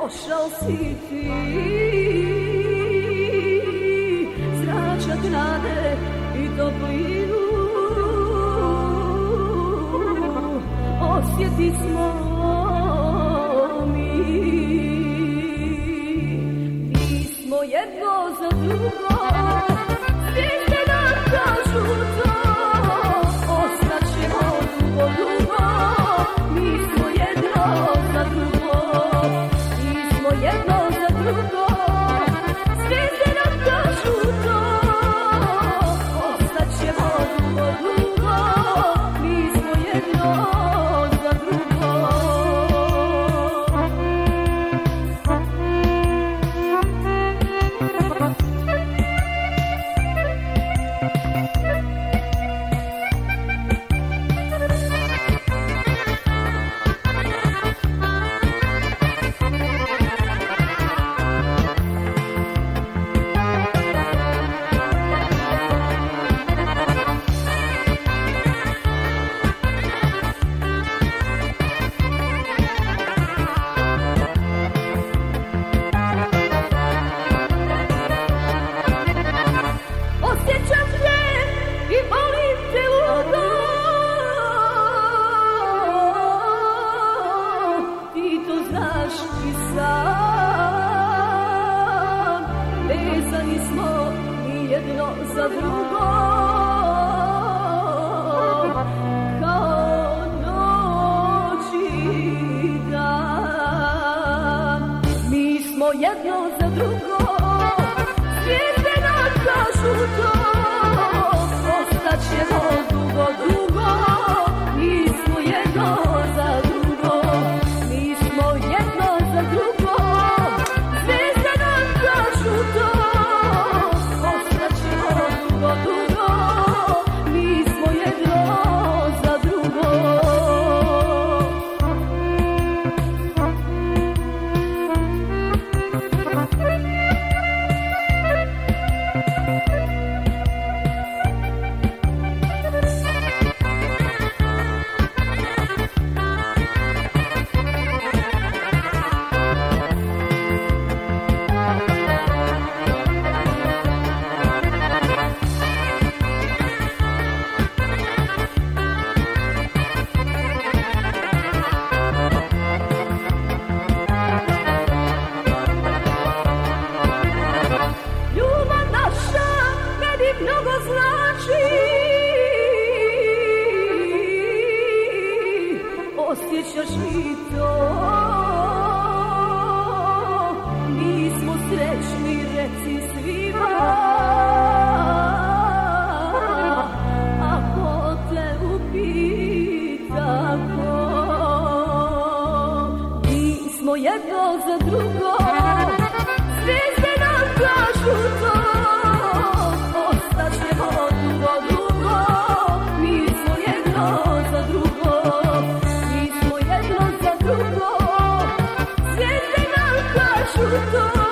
došao si ti, zračak nade i toplinu, osjeti smo mi. Mi smo jedno za drugo, zvijezde nam kažu to, ostaćemo dugo, dugo. Mi smo jedno za drugo, mi smo jedno za drugo, zvijezde nam kažu to, ostaćemo dugo, dugo. Mi smo jedno za drugo. I sam, vezani smo i jedno za drugo, kao noć i dan. Mi smo jedno za drugo, zvijezde nam kažu to, ostaćemo dugo, dugo. Mi smo jedno za drugo, mi smo jedno za drugo, zvijezde nam kažu to, ostaćemo dugo, dugo. Mi smo jedno za drugo. Mnogo znači, osjećaš li to? Mi smo srećni, reci svima, ako te upita ko. Mi smo jedno za drugo, zvijezde nam kažu to, ostaćemo dugo, dugo. Mi smo jedno za drugo, mi smo jedno za drugo, zvijezde nam kažu to.